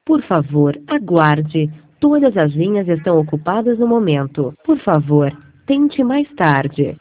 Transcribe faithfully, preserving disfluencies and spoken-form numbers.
Por favor, aguarde. Todas as linhas estão ocupadas no momento. Por favor, tente mais tarde.